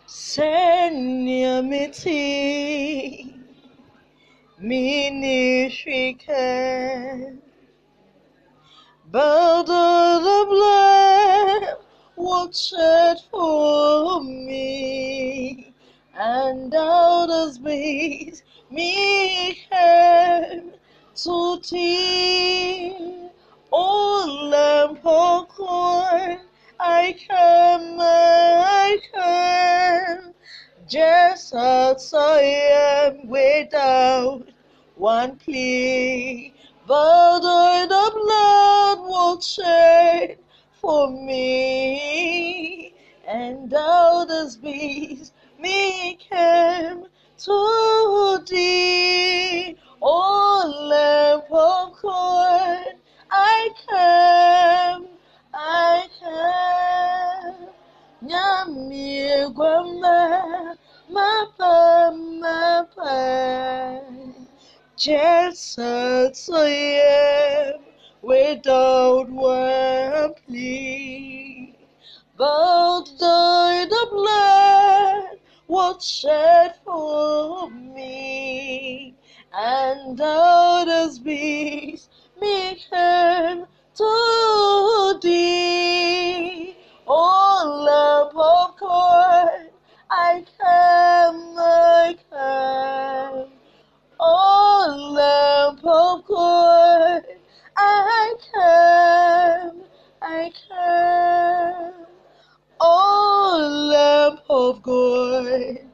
Senyamiti Minishika but the blood was shed for me, and out of space me came to tea. Oh, lamp of corn, I come, just as I am without one plea, but the blood was shed for me, and thou dost beast me came to thee. O Lamb of God, I come, Nyamie Gwamba, Mapa, just as I am, without one plea, but the blood was shed for me, and thou dost beast me came to thee. O Lamb of God, I come. O Lamb of God, I come. O Lamb of God,